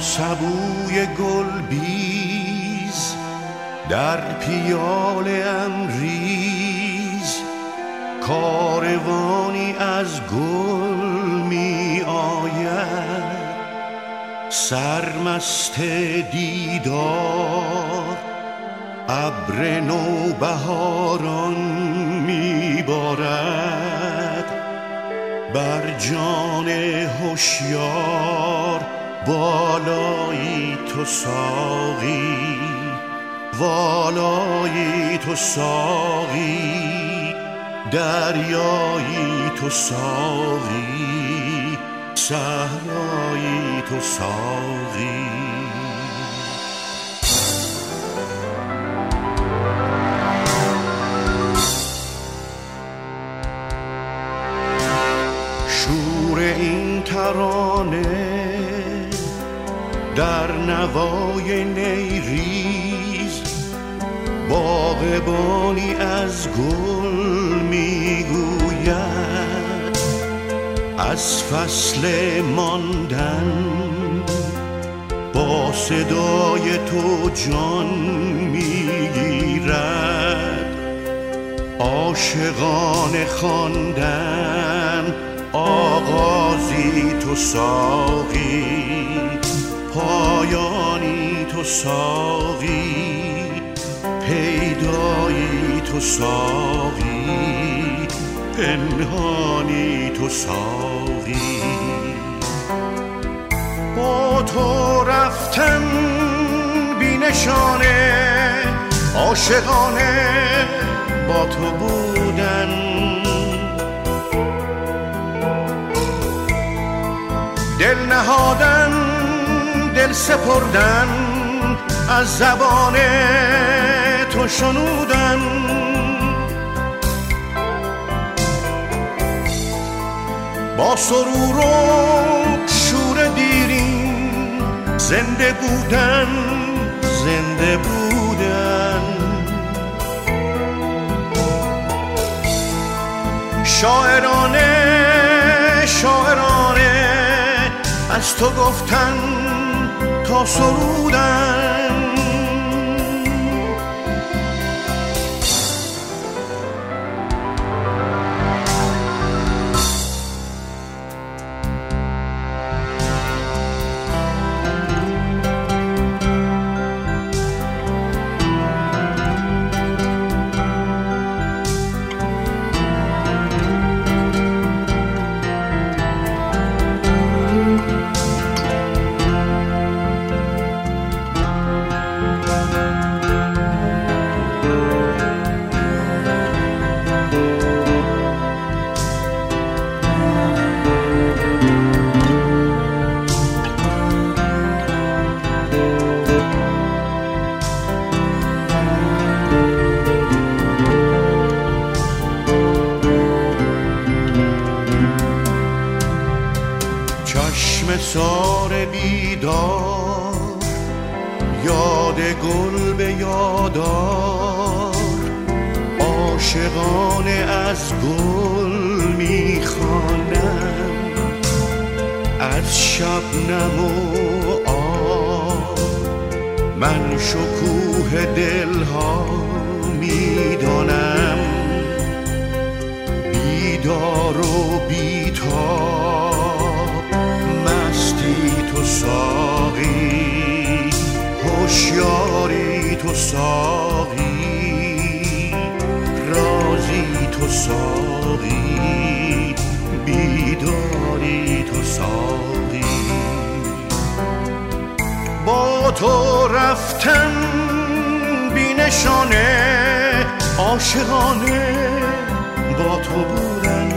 سبوی گل بیز در پیاله ام ریز، کاروانی از گل می آید، سرمست دیدار ابر نوبهاران می بارد، بر جان هوشیار بالایی تو ساقی، والایی تو ساقی، دریایی تو ساقی، صحرایی تو ساقی. شور این ترانه در نوای نیریز، باغبانی از گل میگوید، از فصل ماندن با صدای تو جان میگیرد، عاشقان خواندن آغازی تو ساقی، پایانی تو ساقی، پیدایی تو ساقی، پنهانی تو ساقی. با تو رفتن بی نشانه، عاشقانه با تو بودن، دل نهادن، دل سپردن، از زبان تو شنودن، با سرور و شور دیرین زنده بودن، زنده بودن. شاعرانه شاعرانه از تو گفتن تا سرودن، سار بیدار یاد گل به یادار، عاشقانه از گل میخوانم، از شبنم و آب من شکوه دلها میدانم، بیدار و بیتاب تو ساقی، هوشیاری تو ساقی، رازی تو ساقی، بیداری تو ساقی. با تو رفتن بی نشانه، عاشقانه با تو بودن،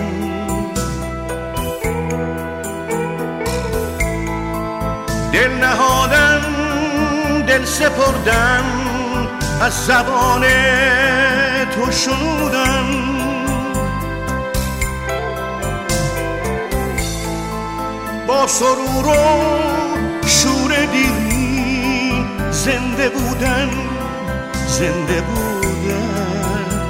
دل نهادن، دل سپردن، از زبان تو شنودن، با سرور و شور دیرین زنده بودن، زنده بودن.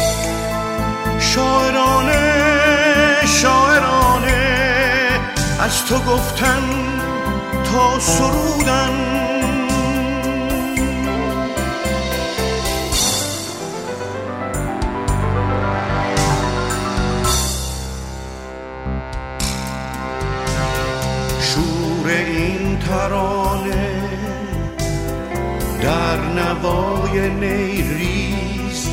شاعرانه شاعرانه از از تو گفتن تا سرودن، شور این ترانه در نوای نیریز،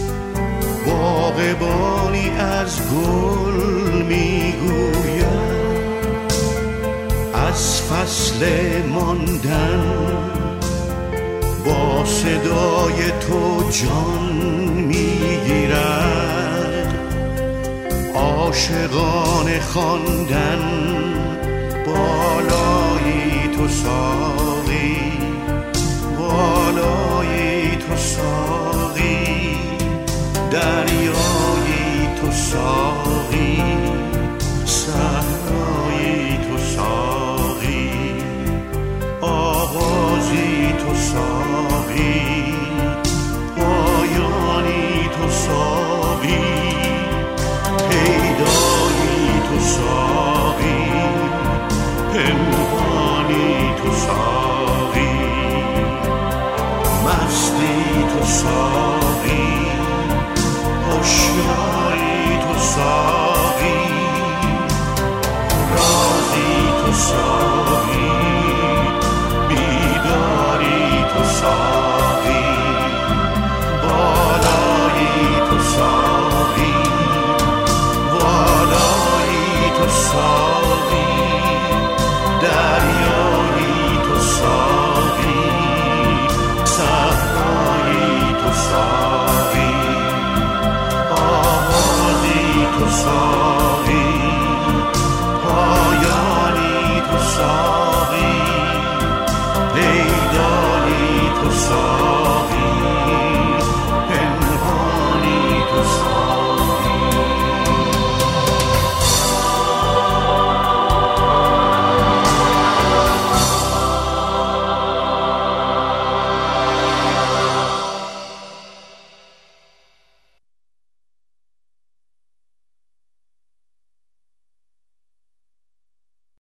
باغبانی از گل میگوید، از فصل ماندن با صدای تو جان میگیرد، عاشقان خواندن بالای تو ساقی، بالای تو ساقی، دریای تو ساقی، صحرای تو ساقی، آغازی تو ساقی، پایانی تو ساقی، پیدایی تو ساقی، پنهانی تو ساقی، مستی تو ساقی، هوشیاری تو ساقی.